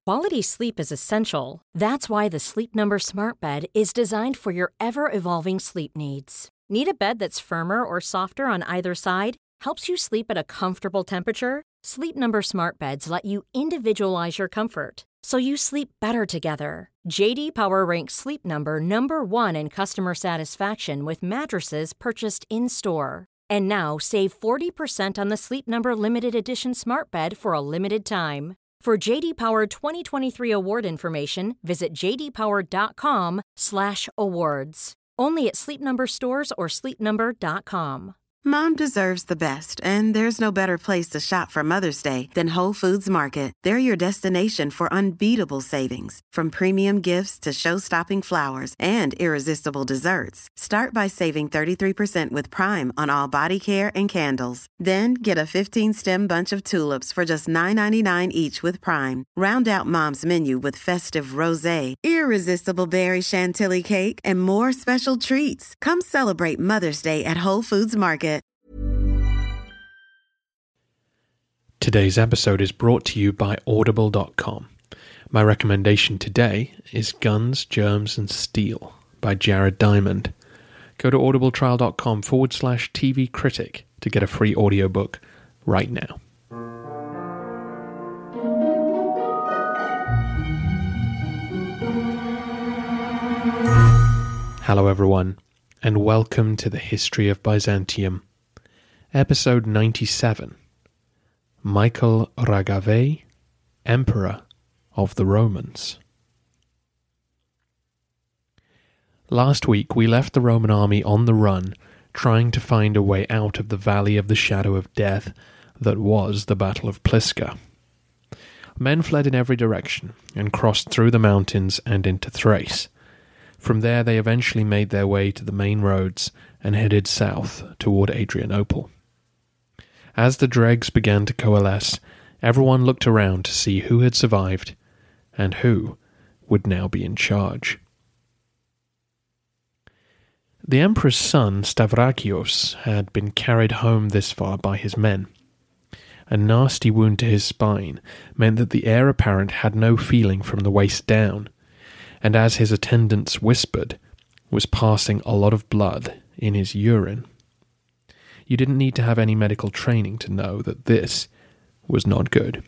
Quality sleep is essential. That's why the Sleep Number Smart Bed is designed for your ever-evolving sleep needs. Need a bed that's firmer or softer on either side? Helps you sleep at a comfortable temperature? Sleep Number Smart Beds let you individualize your comfort, so you sleep better together. J.D. Power ranks Sleep Number number 1 in customer satisfaction with mattresses purchased in-store. And now, save 40% on the Sleep Number Limited Edition Smart Bed for a limited time. For J.D. Power 2023 award information, visit jdpower.com/awards. Only at Sleep Number stores or sleepnumber.com. Mom deserves the best, and there's no better place to shop for Mother's Day than Whole Foods Market. They're your destination for unbeatable savings, from premium gifts to show-stopping flowers and irresistible desserts. Start by saving 33% with Prime on all body care and candles. Then get a 15-stem bunch of tulips for just $9.99 each with Prime. Round out Mom's menu with festive rosé, irresistible berry chantilly cake, and more special treats. Come celebrate Mother's Day at Whole Foods Market. Today's episode is brought to you by Audible.com. My recommendation today is Guns, Germs and Steel by Jared Diamond. Go to audibletrial.com/TV Critic to get a free audiobook right now. Hello everyone, and welcome to the History of Byzantium, episode 97. Michael Ragavei, Emperor of the Romans. Last week we left the Roman army on the run, trying to find a way out of the valley of the shadow of death that was the Battle of Pliska. Men fled in every direction and crossed through the mountains and into Thrace. From there they eventually made their way to the main roads and headed south toward Adrianople. As the dregs began to coalesce, everyone looked around to see who had survived and who would now be in charge. The emperor's son, Stavrakios, had been carried home this far by his men. A nasty wound to his spine meant that the heir apparent had no feeling from the waist down, and as his attendants whispered, was passing a lot of blood in his urine. You didn't need to have any medical training to know that this was not good.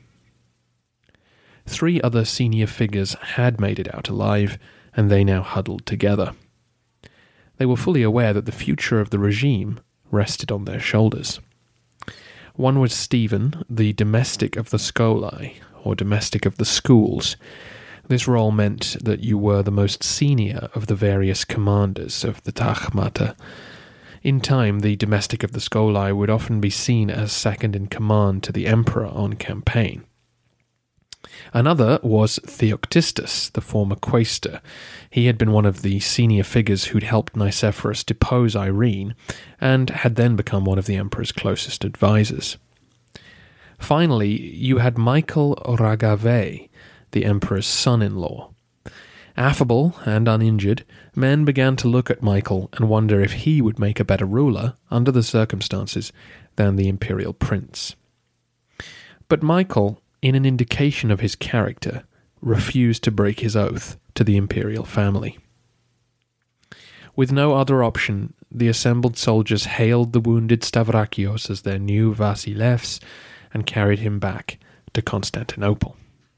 3 other senior figures had made it out alive, and they now huddled together. They were fully aware that the future of the regime rested on their shoulders. One was Stephen, the domestic of the scholae, or domestic of the schools. This role meant that you were the most senior of the various commanders of the Tachmata. In time, the domestic of the scholae would often be seen as second in command to the emperor on campaign. Another was Theoctistus, the former quaestor. He had been one of the senior figures who'd helped Nicephorus depose Irene, and had then become one of the emperor's closest advisors. Finally, you had Michael Ragavei, the emperor's son-in-law. Affable and uninjured, men began to look at Michael and wonder if he would make a better ruler, under the circumstances, than the imperial prince. But Michael, in an indication of his character, refused to break his oath to the imperial family. With no other option, the assembled soldiers hailed the wounded Stavrakios as their new Vasilevs and carried him back to Constantinople.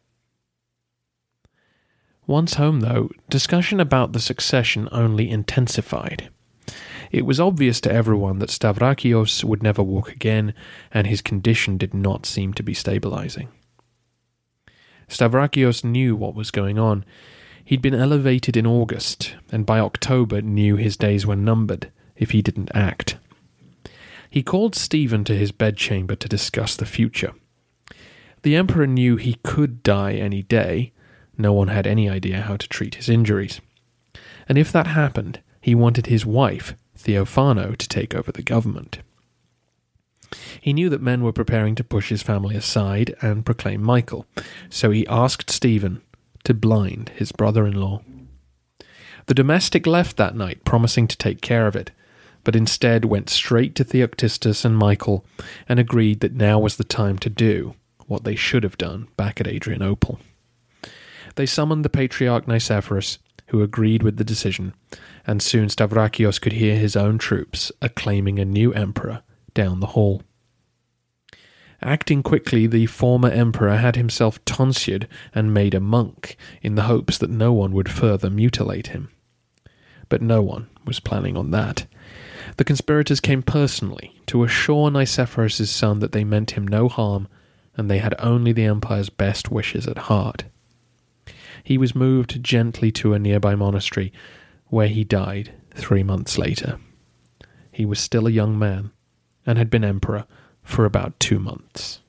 Once home, though, discussion about the succession only intensified. It was obvious to everyone that Stavrakios would never walk again, and his condition did not seem to be stabilizing. Stavrakios knew what was going on. He'd been elevated in August, and by October knew his days were numbered if he didn't act. He called Stephen to his bedchamber to discuss the future. The emperor knew he could die any day. No one had any idea how to treat his injuries. And if that happened, he wanted his wife, Theophano, to take over the government. He knew that men were preparing to push his family aside and proclaim Michael, so he asked Stephen to blind his brother-in-law. The domestic left that night, promising to take care of it, but instead went straight to Theoctistus and Michael and agreed that now was the time to do what they should have done back at Adrianople. They summoned the Patriarch Nicephorus, who agreed with the decision, and soon Stavrakios could hear his own troops acclaiming a new emperor down the hall. Acting quickly, the former emperor had himself tonsured and made a monk in the hopes that no one would further mutilate him. But no one was planning on that. The conspirators came personally to assure Nicephorus' son that they meant him no harm and they had only the empire's best wishes at heart. He was moved gently to a nearby monastery, where he died 3 months later. He was still a young man and had been emperor for about 2 months.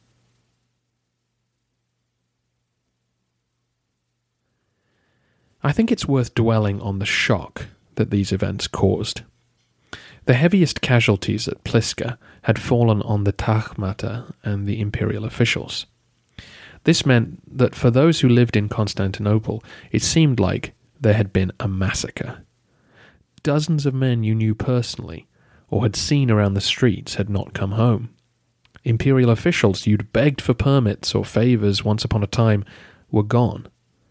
I think it's worth dwelling on the shock that these events caused. The heaviest casualties at Pliska had fallen on the Tagmata and the imperial officials. This meant that for those who lived in Constantinople, it seemed like there had been a massacre. Dozens of men you knew personally or had seen around the streets had not come home. Imperial officials you'd begged for permits or favours once upon a time were gone.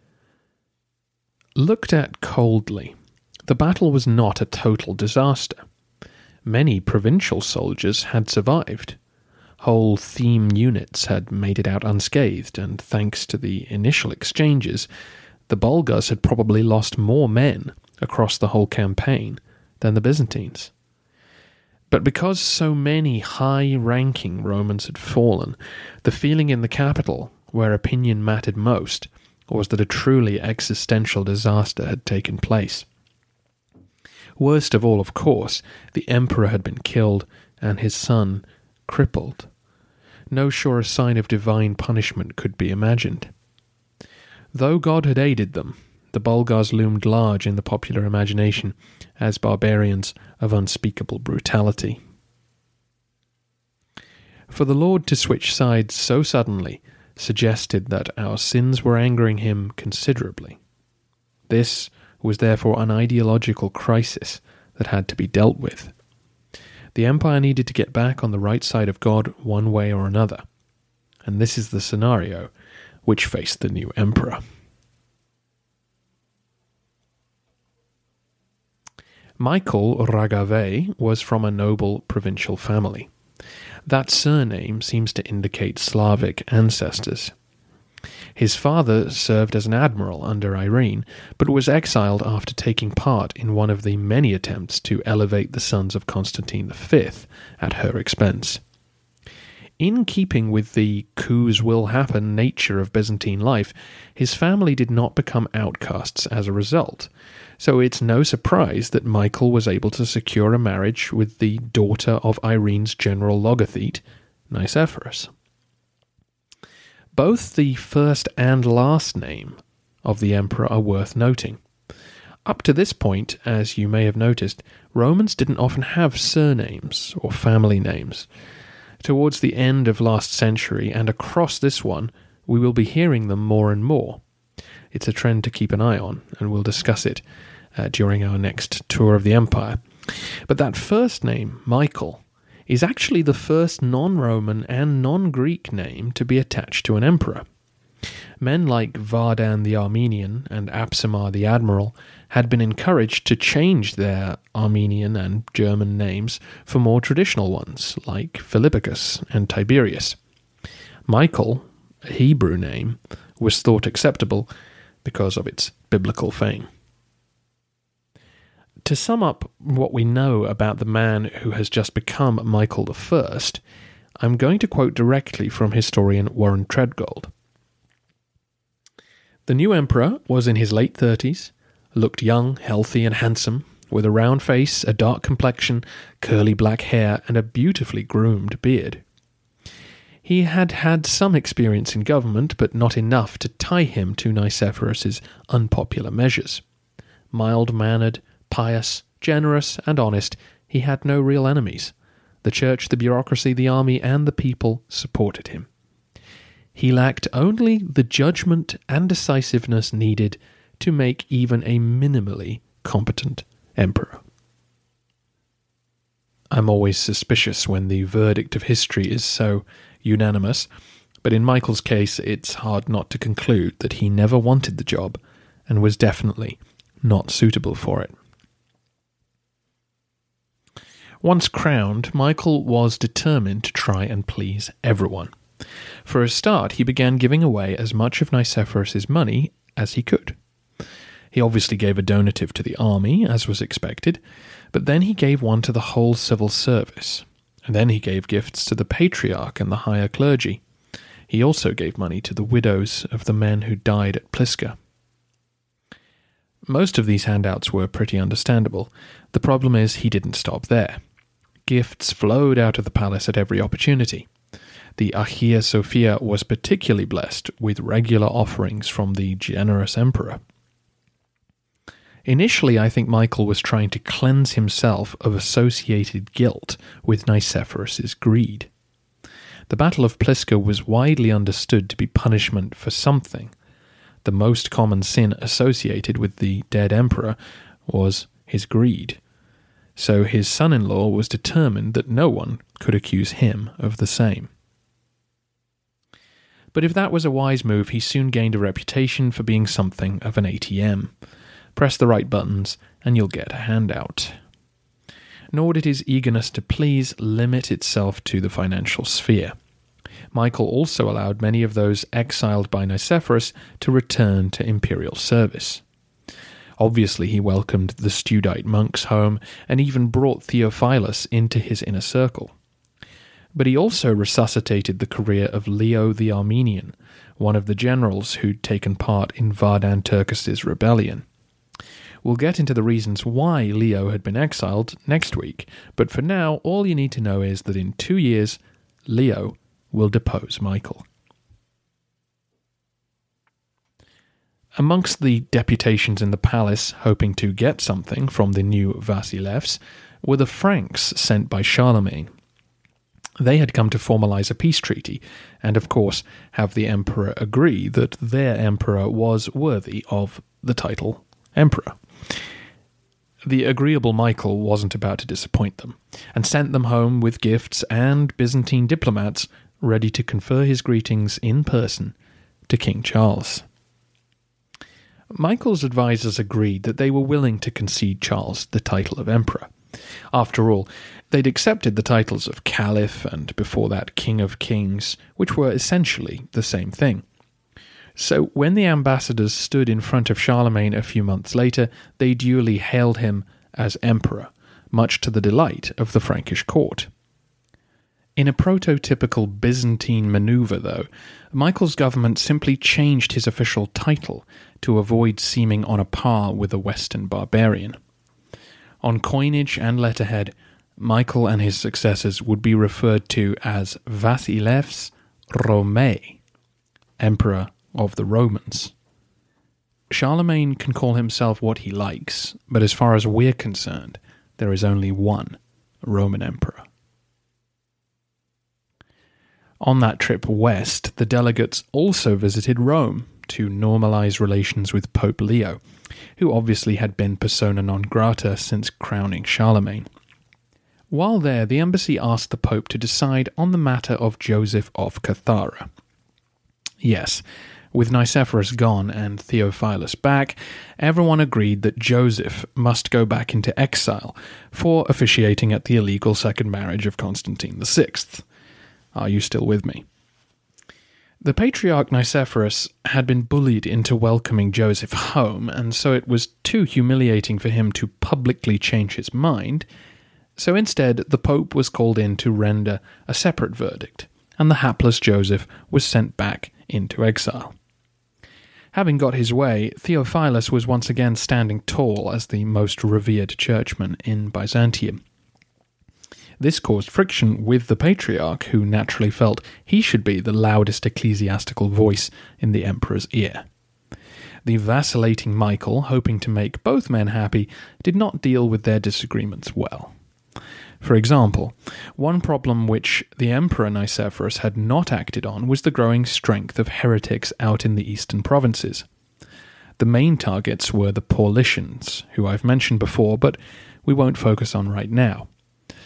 Looked at coldly, the battle was not a total disaster. Many provincial soldiers had survived. Whole theme units had made it out unscathed, and thanks to the initial exchanges, the Bulgars had probably lost more men across the whole campaign than the Byzantines. But because so many high-ranking Romans had fallen, the feeling in the capital, where opinion mattered most, was that a truly existential disaster had taken place. Worst of all, of course, the emperor had been killed and his son crippled. No surer sign of divine punishment could be imagined. Though God had aided them, the Bulgars loomed large in the popular imagination as barbarians of unspeakable brutality. For the Lord to switch sides so suddenly suggested that our sins were angering him considerably. This was therefore an ideological crisis that had to be dealt with. The empire needed to get back on the right side of God one way or another, and this is the scenario which faced the new emperor. Michael Ragave was from a noble provincial family. That surname seems to indicate Slavic ancestors. His father served as an admiral under Irene, but was exiled after taking part in one of the many attempts to elevate the sons of Constantine V at her expense. In keeping with the coups will happen nature of Byzantine life, his family did not become outcasts as a result, so it's no surprise that Michael was able to secure a marriage with the daughter of Irene's general logothete, Nicephorus. Both the first and last name of the emperor are worth noting. Up to this point, as you may have noticed, Romans didn't often have surnames or family names. Towards the end of last century and across this one, we will be hearing them more and more. It's a trend to keep an eye on, and we'll discuss it during our next tour of the empire. But that first name, Michael, is actually the first non-Roman and non-Greek name to be attached to an emperor. Men like Vardan the Armenian and Apsimar the Admiral had been encouraged to change their Armenian and German names for more traditional ones, like Philippicus and Tiberius. Michael, a Hebrew name, was thought acceptable because of its biblical fame. To sum up what we know about the man who has just become Michael I, I'm going to quote directly from historian Warren Treadgold. The new emperor was in his late 30s, looked young, healthy, and handsome, with a round face, a dark complexion, curly black hair, and a beautifully groomed beard. He had had some experience in government, but not enough to tie him to Nicephorus's unpopular measures. Mild-mannered, pious, generous, and honest, he had no real enemies. The church, the bureaucracy, the army, and the people supported him. He lacked only the judgment and decisiveness needed to make even a minimally competent emperor. I'm always suspicious when the verdict of history is so unanimous, But in Michael's case, it's hard not to conclude that he never wanted the job and was definitely not suitable for it. Once crowned, Michael was determined to try and please everyone. For a start, he began giving away as much of Nicephorus's money as he could. He obviously gave a donative to the army, as was expected, but then he gave one to the whole civil service, and then he gave gifts to the patriarch and the higher clergy. He also gave money to the widows of the men who died at Pliska. Most of these handouts were pretty understandable. The problem is he didn't stop there. Gifts flowed out of the palace at every opportunity. The Hagia Sophia was particularly blessed with regular offerings from the generous emperor. Initially, I think Michael was trying to cleanse himself of associated guilt with Nicephorus's greed. The Battle of Pliska was widely understood to be punishment for something. The most common sin associated with the dead emperor was his greed. So his son-in-law was determined that no one could accuse him of the same. But if that was a wise move, he soon gained a reputation for being something of an ATM. Press the right buttons and you'll get a handout. Nor did his eagerness to please limit itself to the financial sphere. Michael also allowed many of those exiled by Nicephorus to return to imperial service. Obviously, he welcomed the Studite monks home and even brought Theophilus into his inner circle. But he also resuscitated the career of Leo the Armenian, one of the generals who'd taken part in Vardan Turcus's rebellion. We'll get into the reasons why Leo had been exiled next week, but for now, all you need to know is that in 2 years, Leo will depose Michael. Amongst the deputations in the palace hoping to get something from the new Vasilevs were the Franks sent by Charlemagne. They had come to formalize a peace treaty, and of course have the emperor agree that their emperor was worthy of the title emperor. The agreeable Michael wasn't about to disappoint them, and sent them home with gifts and Byzantine diplomats ready to confer his greetings in person to King Charles. Michael's advisors agreed that they were willing to concede Charles the title of emperor. After all, they'd accepted the titles of Caliph and before that King of Kings, which were essentially the same thing. So when the ambassadors stood in front of Charlemagne a few months later, they duly hailed him as emperor, much to the delight of the Frankish court. In a prototypical Byzantine maneuver, though, Michael's government simply changed his official title to avoid seeming on a par with a Western barbarian. On coinage and letterhead, Michael and his successors would be referred to as Vasilevs Romae, Emperor of the Romans. Charlemagne can call himself what he likes, but as far as we're concerned, there is only one Roman emperor. On that trip west, the delegates also visited Rome to normalize relations with Pope Leo, who obviously had been persona non grata since crowning Charlemagne. While there, the embassy asked the Pope to decide on the matter of Joseph of Cathara. Yes, with Nicephorus gone and Theophilus back, everyone agreed that Joseph must go back into exile for officiating at the illegal second marriage of Constantine VI. Are you still with me? The Patriarch Nicephorus had been bullied into welcoming Joseph home, and so it was too humiliating for him to publicly change his mind. So instead, the Pope was called in to render a separate verdict, and the hapless Joseph was sent back into exile. Having got his way, Theophilus was once again standing tall as the most revered churchman in Byzantium. This caused friction with the Patriarch, who naturally felt he should be the loudest ecclesiastical voice in the emperor's ear. The vacillating Michael, hoping to make both men happy, did not deal with their disagreements well. For example, one problem which the Emperor Nicephorus had not acted on was the growing strength of heretics out in the eastern provinces. The main targets were the Paulicians, who I've mentioned before, but we won't focus on right now.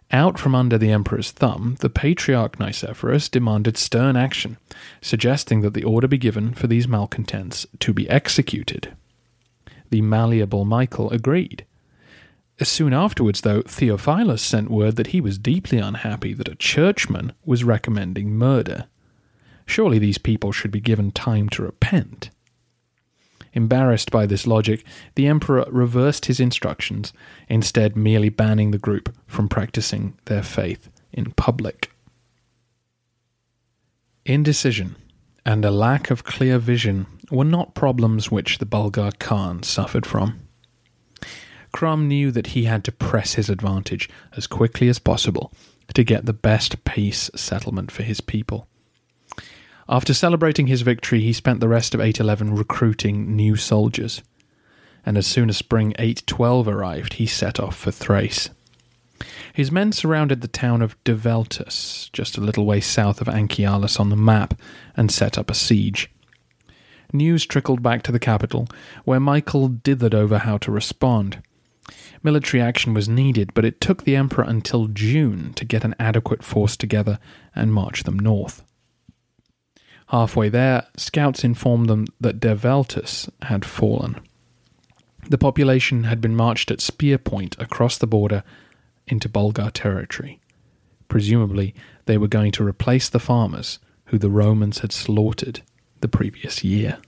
Out from under the emperor's thumb, the Patriarch Nicephorus demanded stern action, suggesting that the order be given for these malcontents to be executed. The malleable Michael agreed. Soon afterwards, though, Theophilus sent word that he was deeply unhappy that a churchman was recommending murder. Surely these people should be given time to repent. Embarrassed by this logic, the emperor reversed his instructions, instead merely banning the group from practicing their faith in public. Indecision and a lack of clear vision were not problems which the Bulgar Khan suffered from. Crum knew that he had to press his advantage as quickly as possible to get the best peace settlement for his people. After celebrating his victory, he spent the rest of 811 recruiting new soldiers, and as soon as spring 812 arrived, he set off for Thrace. His men surrounded the town of Develtus, just a little way south of Anchialus on the map, and set up a siege. News trickled back to the capital, where Michael dithered over how to respond. Military action was needed, but it took the emperor until June to get an adequate force together and march them north. Halfway there, scouts informed them that Develtus had fallen. The population had been marched at spear point across the border into Bulgar territory. Presumably, they were going to replace the farmers who the Romans had slaughtered the previous year.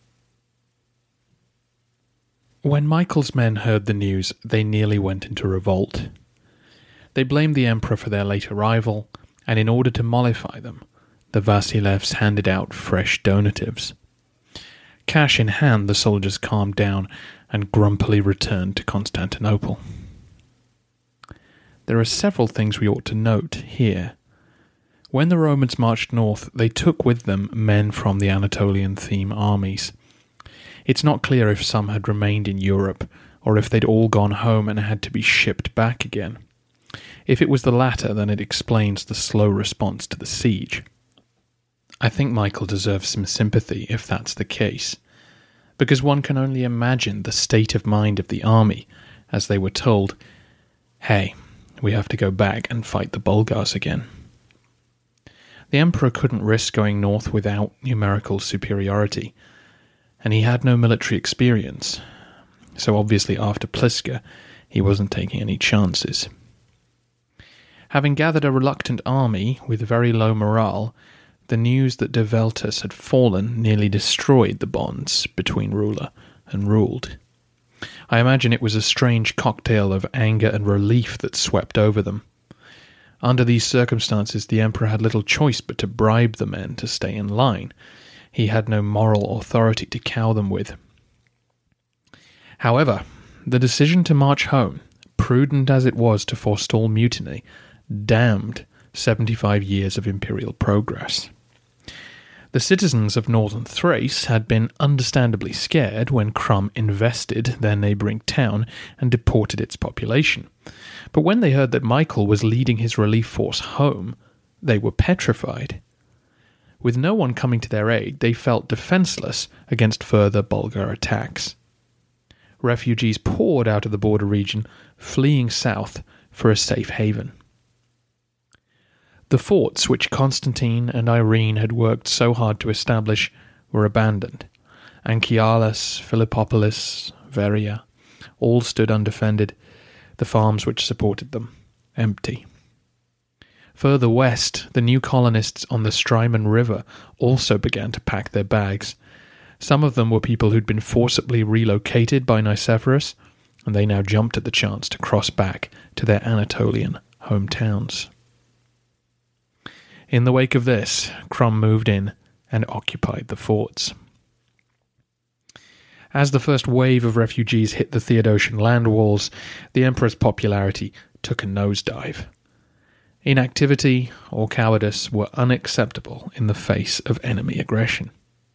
When Michael's men heard the news, they nearly went into revolt. They blamed the emperor for their late arrival, and in order to mollify them, the Vasilevs handed out fresh donatives. Cash in hand, the soldiers calmed down and grumpily returned to Constantinople. There are several things we ought to note here. When the Romans marched north, they took with them men from the Anatolian theme armies. It's not clear if some had remained in Europe, or if they'd all gone home and had to be shipped back again. If it was the latter, then it explains the slow response to the siege. I think Michael deserves some sympathy if that's the case, because one can only imagine the state of mind of the army as they were told, "Hey, we have to go back and fight the Bulgars again." The emperor couldn't risk going north without numerical superiority, and he had no military experience, so obviously after Pliska, he wasn't taking any chances. Having gathered a reluctant army with very low morale, the news that Develtus had fallen nearly destroyed the bonds between ruler and ruled. I imagine it was a strange cocktail of anger and relief that swept over them. Under these circumstances, the emperor had little choice but to bribe the men to stay in line. He had no moral authority to cow them with. However, the decision to march home, prudent as it was to forestall mutiny, damned 75 years of imperial progress. The citizens of northern Thrace had been understandably scared when Crum invested their neighbouring town and deported its population. But when they heard that Michael was leading his relief force home, they were petrified. With no one coming to their aid, they felt defenceless against further Bulgar attacks. Refugees poured out of the border region, fleeing south for a safe haven. The forts which Constantine and Irene had worked so hard to establish were abandoned. Anchialus, Philippopolis, Veria, all stood undefended, the farms which supported them empty. Further west, the new colonists on the Strymon River also began to pack their bags. Some of them were people who'd been forcibly relocated by Nicephorus, and they now jumped at the chance to cross back to their Anatolian hometowns. In the wake of this, Crum moved in and occupied the forts. As the first wave of refugees hit the Theodosian land walls, the emperor's popularity took a nosedive. Inactivity or cowardice were unacceptable in the face of enemy aggression.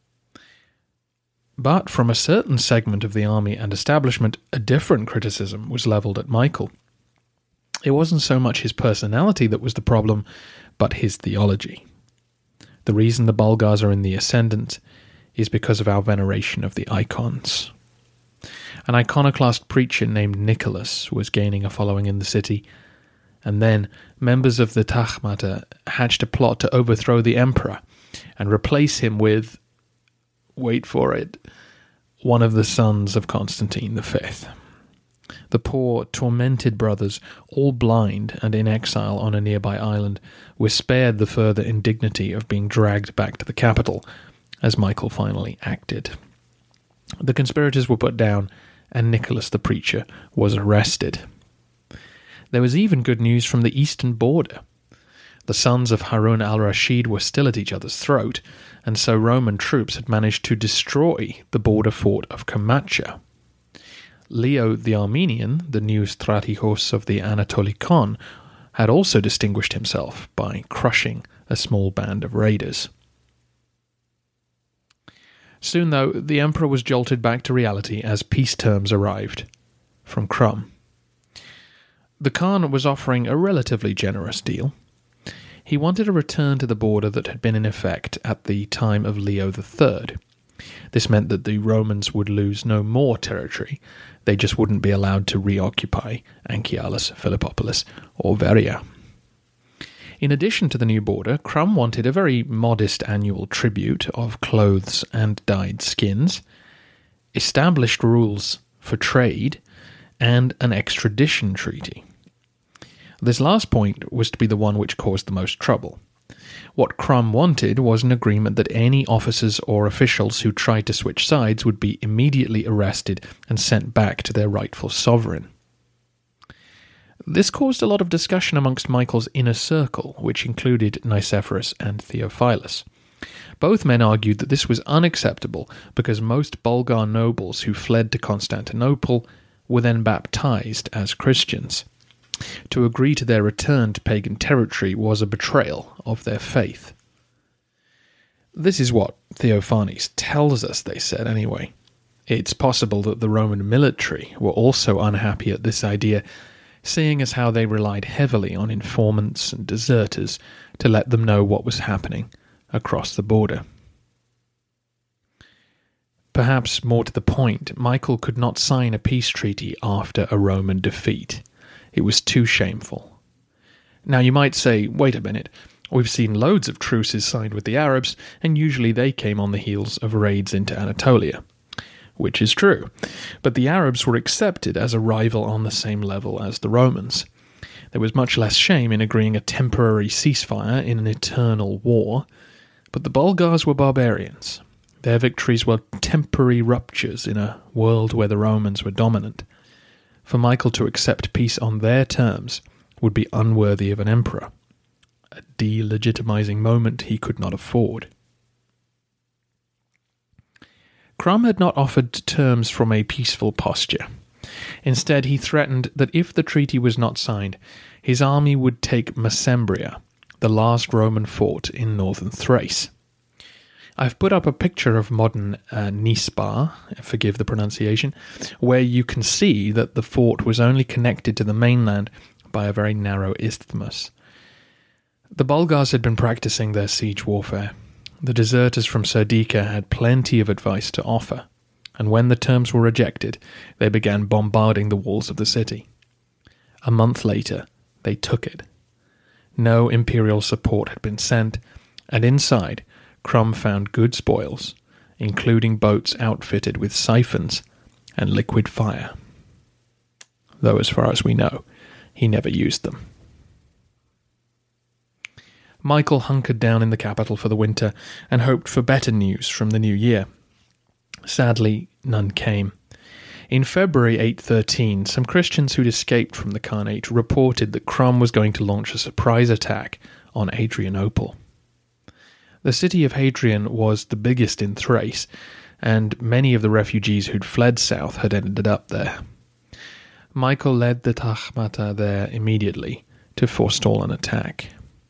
But from a certain segment of the army and establishment, a different criticism was levelled at Michael. It wasn't so much his personality that was the problem, but his theology. The reason the Bulgars are in the ascendant is because of our veneration of the icons. An iconoclast preacher named Nicholas was gaining a following in the city, and then members of the Takhmata hatched a plot to overthrow the emperor and replace him with, wait for it, one of the sons of Constantine V. The poor, tormented brothers, all blind and in exile on a nearby island, were spared the further indignity of being dragged back to the capital, as Michael finally acted. The conspirators were put down, and Nicholas the Preacher was arrested. There was even good news from the eastern border. The sons of Harun al-Rashid were still at each other's throat, and so Roman troops had managed to destroy the border fort of Kamacha. Leo the Armenian, the new strategos of the Anatolikon, had also distinguished himself by crushing a small band of raiders. Soon, though, the emperor was jolted back to reality as peace terms arrived from Crum. The Khan was offering a relatively generous deal. He wanted a return to the border that had been in effect at the time of Leo III. This meant that the Romans would lose no more territory, they just wouldn't be allowed to reoccupy Anchialus, Philippopolis, or Veria. In addition to the new border, Crum wanted a very modest annual tribute of clothes and dyed skins, established rules for trade, and an extradition treaty. This last point was to be the one which caused the most trouble. What Crum wanted was an agreement that any officers or officials who tried to switch sides would be immediately arrested and sent back to their rightful sovereign. This caused a lot of discussion amongst Michael's inner circle, which included Nicephorus and Theophilus. Both men argued that this was unacceptable because most Bulgar nobles who fled to Constantinople were then baptized as Christians. To agree to their return to pagan territory was a betrayal of their faith. This is what Theophanes tells us, they said anyway. It's possible that the Roman military were also unhappy at this idea, seeing as how they relied heavily on informants and deserters to let them know what was happening across the border. Perhaps more to the point, Michael could not sign a peace treaty after a Roman defeat. It was too shameful. Now you might say, wait a minute, we've seen loads of truces signed with the Arabs, and usually they came on the heels of raids into Anatolia. Which is true, but the Arabs were accepted as a rival on the same level as the Romans. There was much less shame in agreeing a temporary ceasefire in an eternal war, but the Bulgars were barbarians. Their victories were temporary ruptures in a world where the Romans were dominant. For Michael to accept peace on their terms would be unworthy of an emperor, a delegitimizing moment he could not afford. Crum had not offered terms from a peaceful posture. Instead, he threatened that if the treaty was not signed, his army would take Mesembria, the last Roman fort in northern Thrace. I've put up a picture of modern Nispar, forgive the pronunciation, where you can see that the fort was only connected to the mainland by a very narrow isthmus. The Bulgars had been practicing their siege warfare. The deserters from Serdica had plenty of advice to offer, and when the terms were rejected, they began bombarding the walls of the city. A month later, they took it. No imperial support had been sent, and inside, Crum found good spoils, including boats outfitted with siphons and liquid fire. Though as far as we know, he never used them. Michael hunkered down in the capital for the winter and hoped for better news from the new year. Sadly, none came. In February 813, some Christians who'd escaped from the Khanate reported that Crum was going to launch a surprise attack on Adrianople. The city of Hadrian was the biggest in Thrace, and many of the refugees who'd fled south had ended up there. Michael led the Takhmata there immediately to forestall an attack.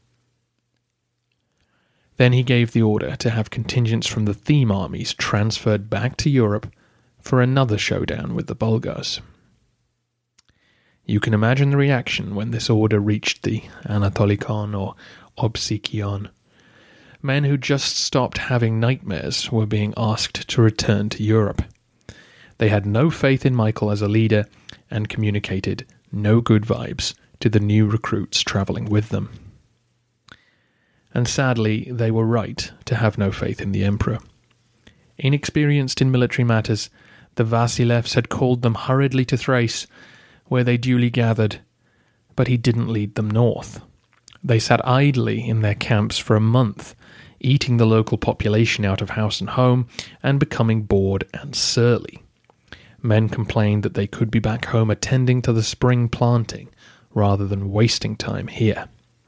Then he gave the order to have contingents from the theme armies transferred back to Europe for another showdown with the Bulgars. You can imagine the reaction when this order reached the Anatolikon or Obsikion. Men who just stopped having nightmares were being asked to return to Europe. They had no faith in Michael as a leader and communicated no good vibes to the new recruits travelling with them. And sadly, they were right to have no faith in the emperor. Inexperienced in military matters, the Vasilevs had called them hurriedly to Thrace, where they duly gathered, but he didn't lead them north. They sat idly in their camps for a month, eating the local population out of house and home, and becoming bored and surly. Men complained that they could be back home attending to the spring planting, rather than wasting time here.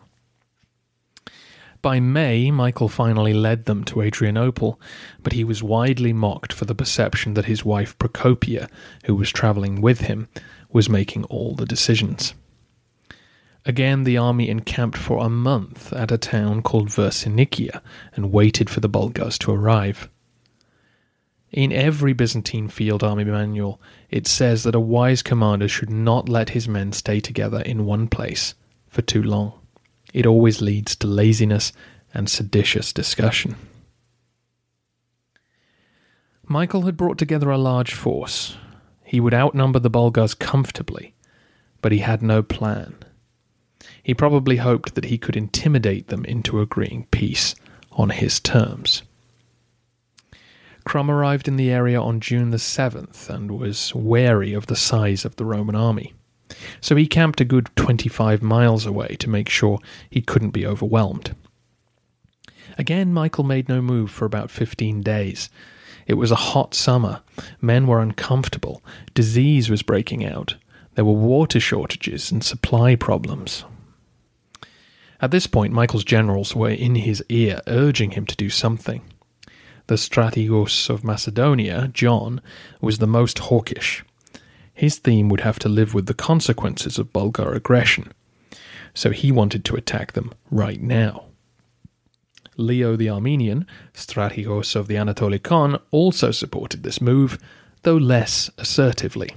By May, Michael finally led them to Adrianople, but he was widely mocked for the perception that his wife Procopia, who was travelling with him, was making all the decisions. Again, the army encamped for a month at a town called Versinikia and waited for the Bulgars to arrive. In every Byzantine field army manual, it says that a wise commander should not let his men stay together in one place for too long. It always leads to laziness and seditious discussion. Michael had brought together a large force. He would outnumber the Bulgars comfortably, but he had no plan. He probably hoped that he could intimidate them into agreeing peace on his terms. Krum arrived in the area on June the 7th and was wary of the size of the Roman army. So he camped a good 25 miles away to make sure he couldn't be overwhelmed. Again, Michael made no move for about 15 days. It was a hot summer. Men were uncomfortable. Disease was breaking out. There were water shortages and supply problems. At this point, Michael's generals were in his ear, urging him to do something. The strategos of Macedonia, John, was the most hawkish. His theme would have to live with the consequences of Bulgar aggression, so he wanted to attack them right now. Leo the Armenian, strategos of the Anatolikon, also supported this move, though less assertively.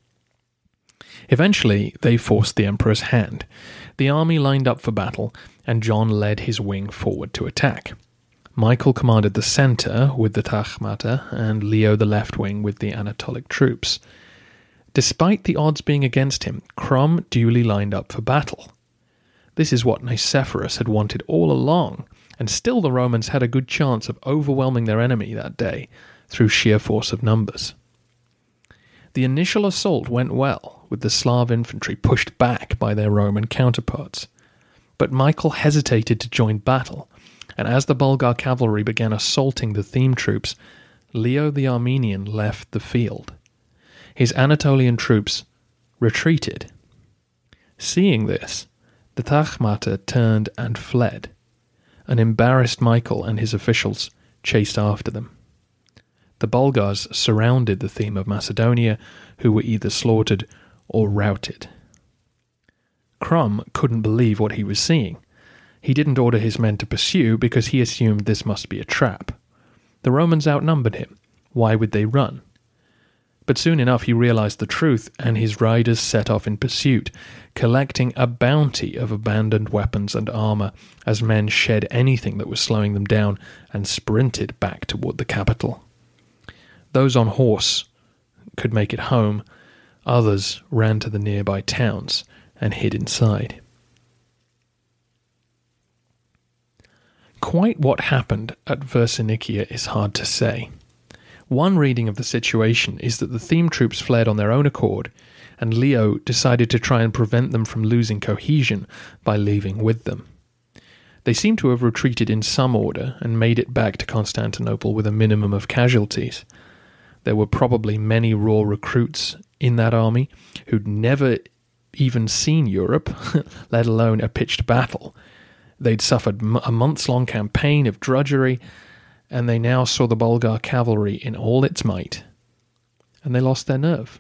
Eventually, they forced the emperor's hand. The army lined up for battle, and John led his wing forward to attack. Michael commanded the centre with the Tachmata, and Leo the left wing with the Anatolic troops. Despite the odds being against him, Krum duly lined up for battle. This is what Nicephorus had wanted all along, and still the Romans had a good chance of overwhelming their enemy that day through sheer force of numbers. The initial assault went well, with the Slav infantry pushed back by their Roman counterparts. But Michael hesitated to join battle, and as the Bulgar cavalry began assaulting the theme troops, Leo the Armenian left the field. His Anatolian troops retreated. Seeing this, the Tachmata turned and fled. An embarrassed Michael and his officials chased after them. The Bulgars surrounded the theme of Macedonia, who were either slaughtered or routed. Krum couldn't believe what he was seeing. He didn't order his men to pursue because he assumed this must be a trap. The Romans outnumbered him. Why would they run? But soon enough he realized the truth, and his riders set off in pursuit, collecting a bounty of abandoned weapons and armor as men shed anything that was slowing them down and sprinted back toward the capital. Those on horse could make it home. Others ran to the nearby towns and hid inside. Quite what happened at Versinikia is hard to say. One reading of the situation is that the theme troops fled on their own accord, and Leo decided to try and prevent them from losing cohesion by leaving with them. They seem to have retreated in some order and made it back to Constantinople with a minimum of casualties. There were probably many raw recruits in that army who'd never even seen Europe, let alone a pitched battle. They'd suffered a months-long campaign of drudgery, and they now saw the Bulgar cavalry in all its might, and they lost their nerve.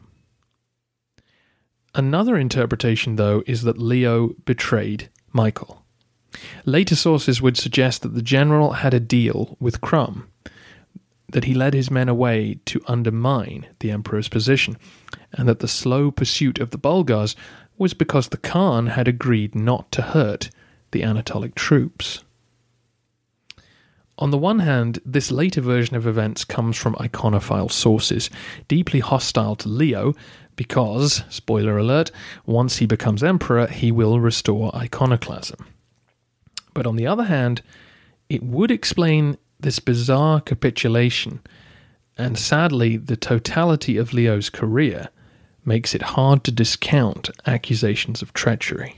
Another interpretation, though, is that Leo betrayed Michael. Later sources would suggest that the general had a deal with Krum, that he led his men away to undermine the emperor's position, and that the slow pursuit of the Bulgars was because the Khan had agreed not to hurt the Anatolic troops. On the one hand, this later version of events comes from iconophile sources, deeply hostile to Leo, because, spoiler alert, once he becomes emperor, he will restore iconoclasm. But on the other hand, it would explain this bizarre capitulation, and sadly, the totality of Leo's career makes it hard to discount accusations of treachery.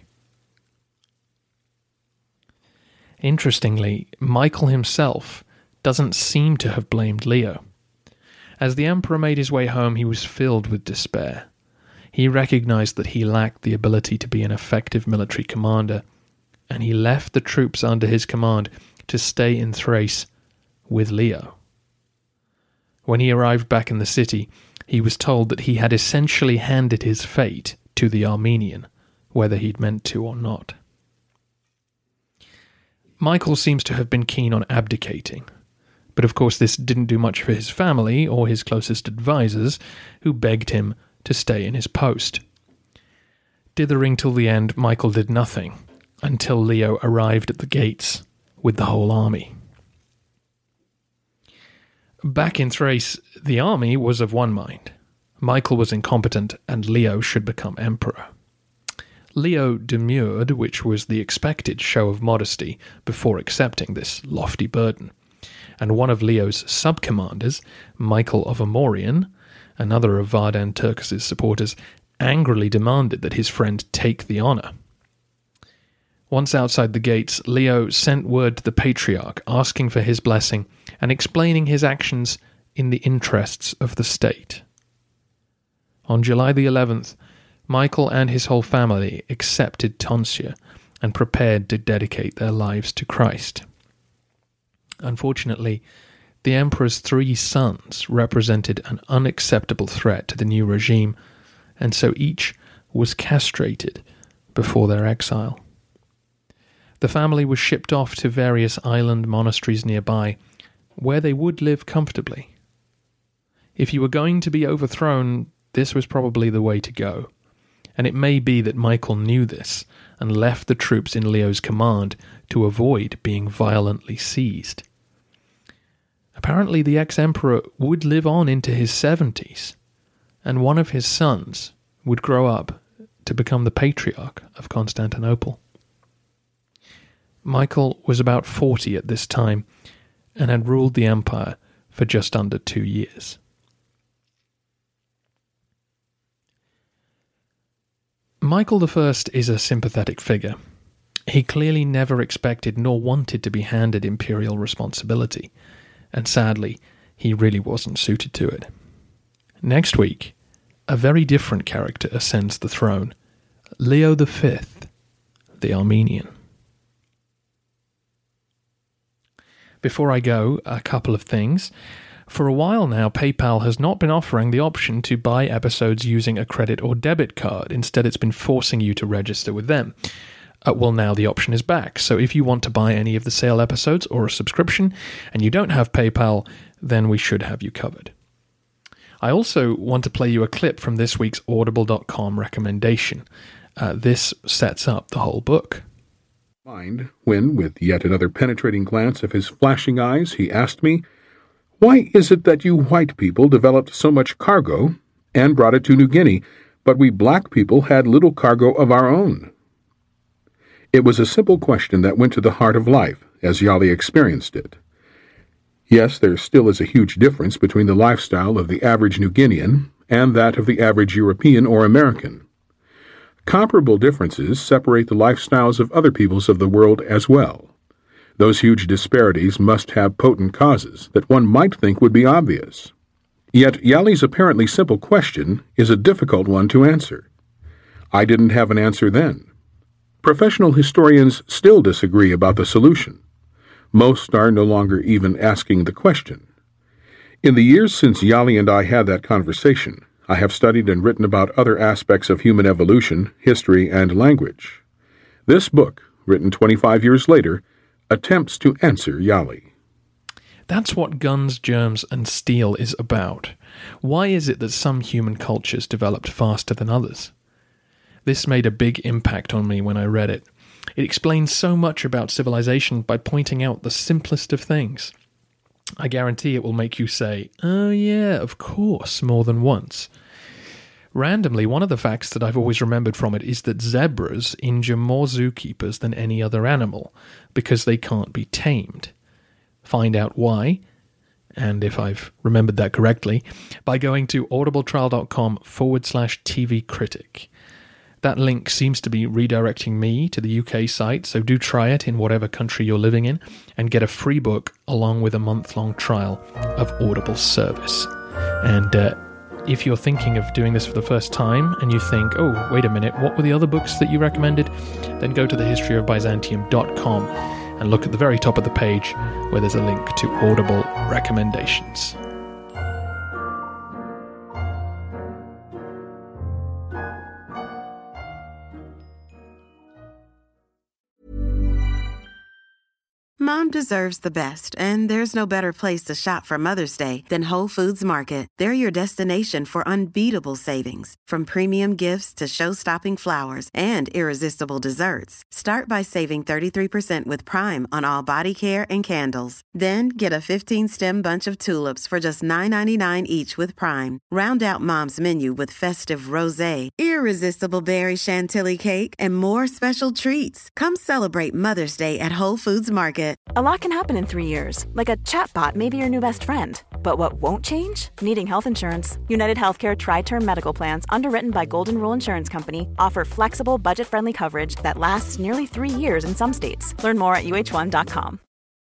Interestingly, Michael himself doesn't seem to have blamed Leo. As the emperor made his way home, he was filled with despair. He recognized that he lacked the ability to be an effective military commander, and he left the troops under his command to stay in Thrace with Leo. When he arrived back in the city, he was told that he had essentially handed his fate to the Armenian, whether he'd meant to or not. Michael seems to have been keen on abdicating, but of course this didn't do much for his family or his closest advisors, who begged him to stay in his post. Dithering till the end, Michael did nothing, until Leo arrived at the gates with the whole army. Back in Thrace, the army was of one mind. Michael was incompetent, and Leo should become emperor. Leo demurred, which was the expected show of modesty, before accepting this lofty burden, and one of Leo's sub-commanders, Michael of Amorian, another of Vardan Turcus' supporters, angrily demanded that his friend take the honour. Once outside the gates, Leo sent word to the Patriarch asking for his blessing and explaining his actions in the interests of the state. On July the 11th, Michael and his whole family accepted tonsure and prepared to dedicate their lives to Christ. Unfortunately, the emperor's 3 sons represented an unacceptable threat to the new regime, and so each was castrated before their exile. The family was shipped off to various island monasteries nearby, where they would live comfortably. If you were going to be overthrown, this was probably the way to go, and it may be that Michael knew this and left the troops in Leo's command to avoid being violently seized. Apparently the ex-emperor would live on into his 70s, and one of his sons would grow up to become the Patriarch of Constantinople. Michael was about 40 at this time and had ruled the empire for just under 2 years. Michael I is a sympathetic figure. He clearly never expected nor wanted to be handed imperial responsibility, and sadly, he really wasn't suited to it. Next week, a very different character ascends the throne, Leo V, the Armenian. Before I go, a couple of things. For a while now, PayPal has not been offering the option to buy episodes using a credit or debit card. Instead, it's been forcing you to register with them. Well, now the option is back. So if you want to buy any of the sale episodes or a subscription, and you don't have PayPal, then we should have you covered. I also want to play you a clip from this week's Audible.com recommendation. This sets up the whole book. Mind when, with yet another penetrating glance of his flashing eyes, he asked me, "Why is it that you white people developed so much cargo and brought it to New Guinea, but we black people had little cargo of our own?" It was a simple question that went to the heart of life, as Yali experienced it. Yes, there still is a huge difference between the lifestyle of the average New Guinean and that of the average European or American. Comparable differences separate the lifestyles of other peoples of the world as well. Those huge disparities must have potent causes that one might think would be obvious. Yet Yali's apparently simple question is a difficult one to answer. I didn't have an answer then. Professional historians still disagree about the solution. Most are no longer even asking the question. In the years since Yali and I had that conversation, I have studied and written about other aspects of human evolution, history, and language. This book, written 25 years later, attempts to answer Yali. That's what Guns, Germs, and Steel is about. Why is it that some human cultures developed faster than others? This made a big impact on me when I read it. It explains so much about civilization by pointing out the simplest of things. I guarantee it will make you say, "Oh yeah, of course," more than once. Randomly, one of the facts that I've always remembered from it is that zebras injure more zookeepers than any other animal because they can't be tamed. Find out why, and if I've remembered that correctly, by going to audibletrial.com/TV Critic. That link seems to be redirecting me to the UK site, so do try it in whatever country you're living in and get a free book along with a month-long trial of Audible service. And if you're thinking of doing this for the first time and you think, oh, wait a minute, what were the other books that you recommended? Then go to thehistoryofbyzantium.com and look at the very top of the page where there's a link to Audible recommendations. Mom deserves the best, and there's no better place to shop for Mother's Day than Whole Foods Market. They're your destination for unbeatable savings, from premium gifts to show-stopping flowers and irresistible desserts. Start by saving 33% with Prime on all body care and candles. Then get a 15-stem bunch of tulips for just $9.99 each with Prime. Round out Mom's menu with festive rosé, irresistible berry chantilly cake, and more special treats. Come celebrate Mother's Day at Whole Foods Market. A lot can happen in 3 years, like a chatbot may be your new best friend. But what won't change? Needing health insurance. United Healthcare Tri-Term Medical Plans, underwritten by Golden Rule Insurance Company, offer flexible, budget-friendly coverage that lasts nearly 3 years in some states. Learn more at uh1.com.